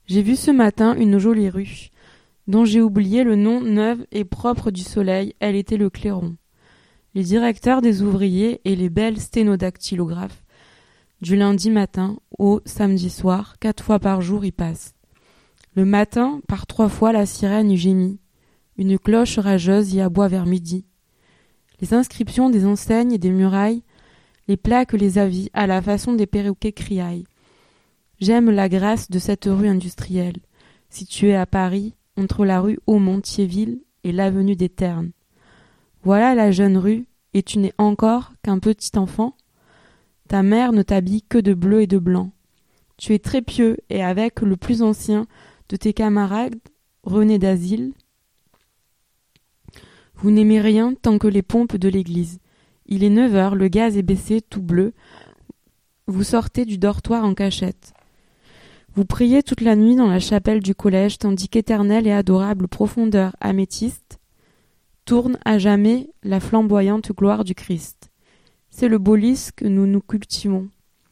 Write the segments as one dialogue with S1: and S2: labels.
S1: J'ai vu ce matin une jolie rue, dont j'ai oublié le nom neuve et propre du soleil, elle était le clairon. Les directeurs des ouvriers et les belles sténodactylographes, du lundi matin au samedi soir, 4 fois par jour y passent. Le matin, par 3 fois, la sirène y gémit. Une cloche rageuse y aboie vers midi. Les inscriptions des enseignes et des murailles, les plaques, les avis, à la façon des perroquets criaillent. J'aime la grâce de cette rue industrielle, située à Paris, entre la rue Aumont-Thiéville et l'avenue des Ternes. Voilà la jeune rue, et tu n'es encore qu'un petit enfant. Ta mère ne t'habille que de bleu et de blanc. Tu es très pieux, et avec le plus ancien de tes camarades, René d'Asile, vous n'aimez rien tant que les pompes de l'église. Il est 9 heures, le gaz est baissé, tout bleu. Vous sortez du dortoir en cachette. Vous priez toute la nuit dans la chapelle du collège, tandis qu'éternelle et adorable profondeur améthyste tourne à jamais la flamboyante gloire du Christ. C'est le beau lys que nous nous cultivons.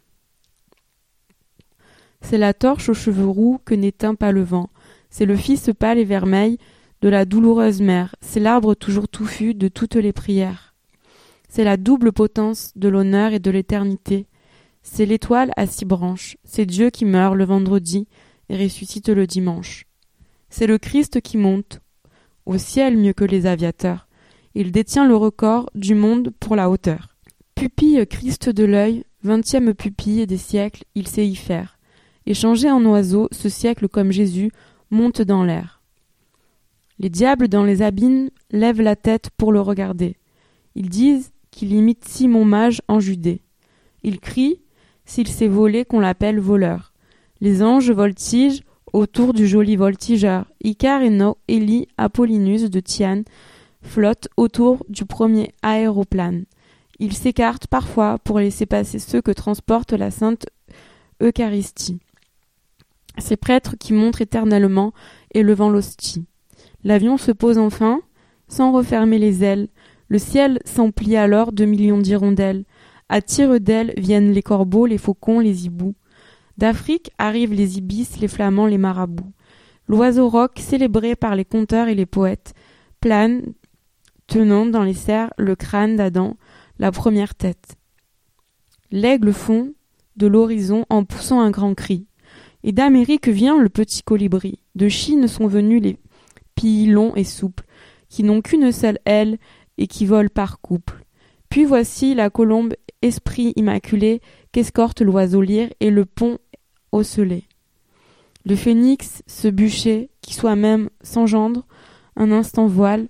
S1: C'est la torche aux cheveux roux que n'éteint pas le vent. C'est le fils pâle et vermeil de la douloureuse mère. C'est l'arbre toujours touffu de toutes les prières. C'est la double potence de l'honneur et de l'éternité. C'est l'étoile à 6 branches. C'est Dieu qui meurt le vendredi et ressuscite le dimanche. C'est le Christ qui monte au ciel mieux que les aviateurs. Il détient le record du monde pour la hauteur. Pupille Christ de l'œil, 20e pupille des siècles, il sait y faire. Échangé en oiseau, ce siècle comme Jésus monte dans l'air. Les diables dans les abîmes lèvent la tête pour le regarder. Ils disent qu'il imite Simon Mage en Judée. Ils crient, s'il s'est volé, qu'on l'appelle voleur. Les anges voltigent autour du joli voltigeur. Icare et Élie Apollinus de Thiane flottent autour du premier aéroplane. Ils s'écartent parfois pour laisser passer ceux que transporte la sainte Eucharistie. Ces prêtres qui montrent éternellement élevant l'hostie. L'avion se pose enfin, sans refermer les ailes. Le ciel s'emplit alors de millions d'hirondelles. À tire-d'aile viennent les corbeaux, les faucons, les hiboux. D'Afrique arrivent les ibis, les flamands, les marabouts. L'oiseau roc, célébré par les conteurs et les poètes, plane, tenant dans les serres le crâne d'Adam, la première tête. L'aigle fond de l'horizon en poussant un grand cri. Et d'Amérique vient le petit colibri. De Chine sont venus les pies longs et souples, qui n'ont qu'une seule aile et qui volent par couple. Puis voici la colombe esprit immaculé qu'escorte l'oiseau lyre et le pont ocellé. Le phénix, ce bûcher, qui soi-même s'engendre, un instant voile,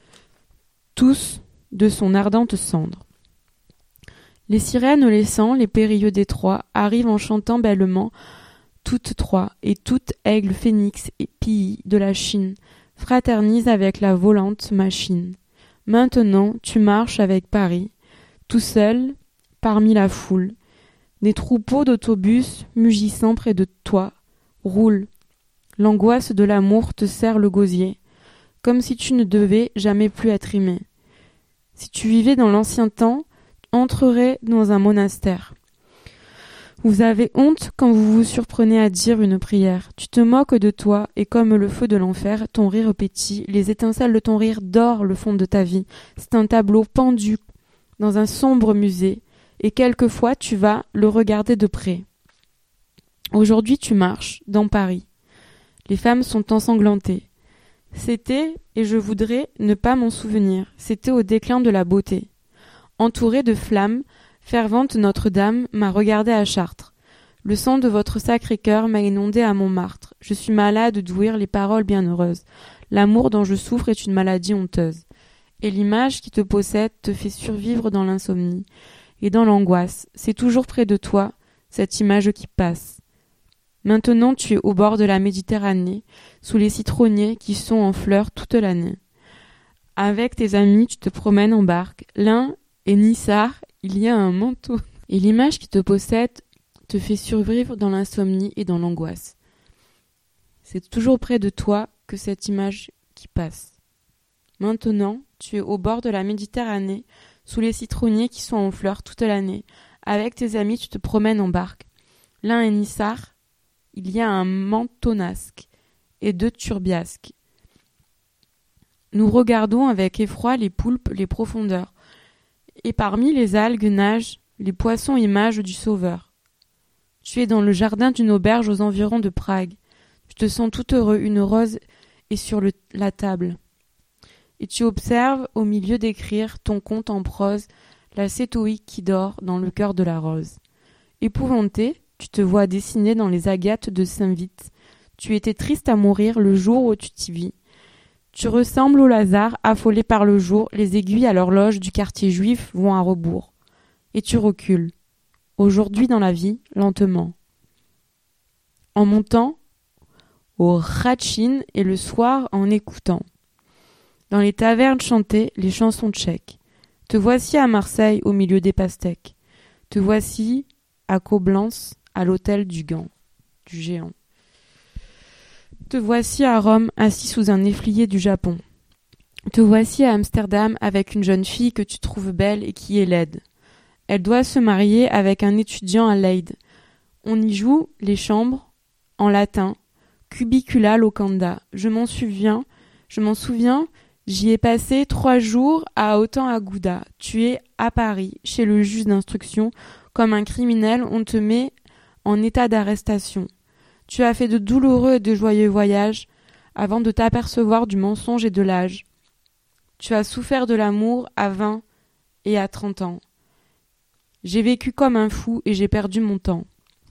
S1: tous de son ardente cendre. Les sirènes laissant les périlleux détroits arrivent en chantant bellement, toutes trois, et toutes aigle, phénix et pie de la Chine, fraternisent avec la volante machine. Maintenant, tu marches avec Paris, tout seul, parmi la foule. Des troupeaux d'autobus, mugissant près de toi, roulent. L'angoisse de l'amour te serre le gosier, comme si tu ne devais jamais plus être aimé. Si tu vivais dans l'ancien temps, entrerais dans un monastère. Vous avez honte quand vous vous surprenez à dire une prière. Tu te moques de toi, et comme le feu de l'enfer, ton rire pétille, les étincelles de ton rire dorent le fond de ta vie. C'est un tableau pendu dans un sombre musée, et quelquefois tu vas le regarder de près. Aujourd'hui tu marches, dans Paris. Les femmes sont ensanglantées. C'était, et je voudrais ne pas m'en souvenir, c'était au déclin de la beauté. Entourée de flammes, fervente Notre-Dame m'a regardée à Chartres. Le sang de votre Sacré-Cœur m'a inondé à Montmartre. Je suis malade d'ouïr les paroles bienheureuses. L'amour dont je souffre est une maladie honteuse. Et l'image qui te possède te fait survivre dans l'insomnie et dans l'angoisse. C'est toujours près de toi, cette image qui passe. Maintenant tu es au bord de la Méditerranée, sous les citronniers qui sont en fleurs toute l'année. Avec tes amis, tu te promènes en barque. L'un est Nissar, il y a un manteau. Et l'image qui te possède te fait survivre dans l'insomnie et dans l'angoisse. C'est toujours près de toi que cette image qui passe. Maintenant, tu es au bord de la Méditerranée, sous les citronniers qui sont en fleurs toute l'année. Avec tes amis, tu te promènes en barque. L'un est Nissar, il y a un mentonasque et 2 turbiasques. Nous regardons avec effroi les poulpes, les profondeurs, et parmi les algues nagent les poissons images du Sauveur. Tu es dans le jardin d'une auberge aux environs de Prague. Tu te sens tout heureux, une rose est sur la table. Et tu observes, au milieu d'écrire ton conte en prose, la cétoïque qui dort dans le cœur de la rose. Épouvanté, tu te vois dessiner dans les agates de Saint-Vite. Tu étais triste à mourir le jour où tu t'y vis. Tu ressembles au Lazare, affolé par le jour, les aiguilles à l'horloge du quartier juif vont à rebours. Et tu recules. Aujourd'hui dans la vie, lentement. En montant au Ratchin et le soir en écoutant. Dans les tavernes chantées, les chansons tchèques. Te voici à Marseille au milieu des pastèques. Te voici à Coblence, à l'hôtel du Géant. Te voici à Rome, assis sous un efflier du Japon. Te voici à Amsterdam avec une jeune fille que tu trouves belle et qui est laide. Elle doit se marier avec un étudiant à Leyde. On y joue les chambres en latin, cubicula locanda. Je m'en souviens, j'y ai passé 3 jours à Autant-Agouda. Tu es à Paris, chez le juge d'instruction. Comme un criminel, on te met en état d'arrestation. Tu as fait de douloureux et de joyeux voyages avant de t'apercevoir du mensonge et de l'âge. Tu as souffert de l'amour à 20 et à 30 ans. J'ai vécu comme un fou et j'ai perdu mon temps.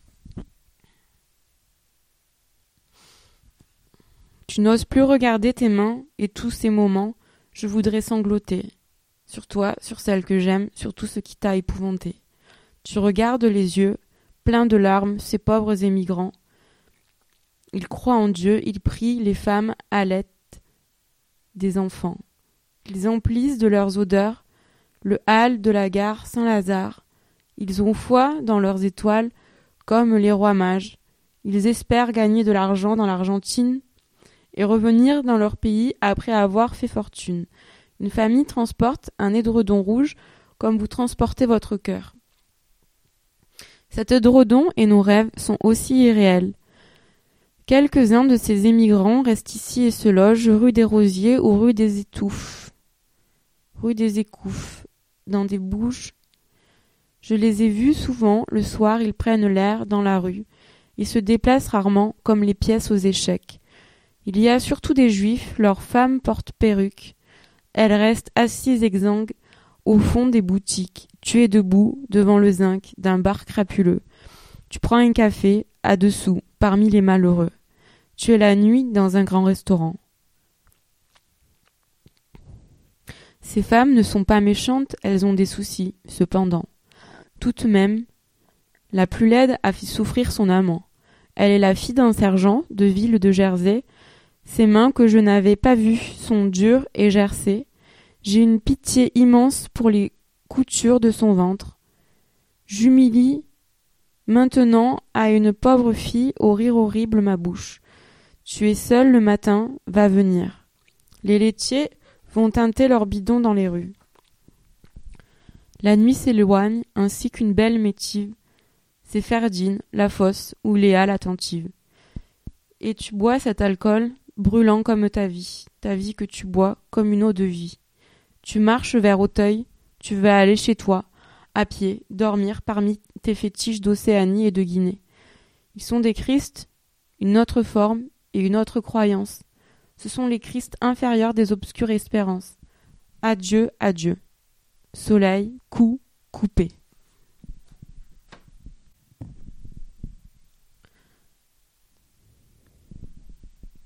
S1: Tu n'oses plus regarder tes mains et tous ces moments, je voudrais sangloter. Sur toi, sur celle que j'aime, sur tout ce qui t'a épouvanté. Tu regardes les yeux, pleins de larmes, ces pauvres émigrants. Ils croient en Dieu, ils prient, les femmes allaitent des enfants. Ils emplissent de leurs odeurs le hall de la gare Saint-Lazare. Ils ont foi dans leurs étoiles comme les rois mages. Ils espèrent gagner de l'argent dans l'Argentine et revenir dans leur pays après avoir fait fortune. Une famille transporte un édredon rouge comme vous transportez votre cœur. Cet édredon et nos rêves sont aussi irréels. Quelques-uns de ces émigrants restent ici et se logent rue des Rosiers ou rue des Écouffes, dans des bouges. Je les ai vus souvent, le soir, ils prennent l'air dans la rue. Ils se déplacent rarement, comme les pièces aux échecs. Il y a surtout des juifs, leurs femmes portent perruque. Elles restent assises exsangues au fond des boutiques. Tu es debout, devant le zinc d'un bar crapuleux. Tu prends un café, à 2 sous, parmi les malheureux. Tu es la nuit dans un grand restaurant. Ces femmes ne sont pas méchantes, elles ont des soucis, cependant. Tout de même, la plus laide a fait souffrir son amant. Elle est la fille d'un sergent de ville de Jersey. Ses mains que je n'avais pas vues sont dures et gercées. J'ai une pitié immense pour les coutures de son ventre. J'humilie maintenant à une pauvre fille au rire horrible ma bouche. Tu es seul le matin, va venir. Les laitiers vont teinter leurs bidons dans les rues. La nuit s'éloigne, ainsi qu'une belle métive. C'est Ferdine, la fosse, ou Léa l'attentive. Et tu bois cet alcool, brûlant comme ta vie que tu bois comme une eau de vie. Tu marches vers Auteuil, tu vas aller chez toi, à pied, dormir parmi tes fétiches d'Océanie et de Guinée. Ils sont des Christ, une autre forme et une autre croyance. Ce sont les Christ inférieurs des obscures espérances. Adieu, adieu. Soleil, cou, coupé.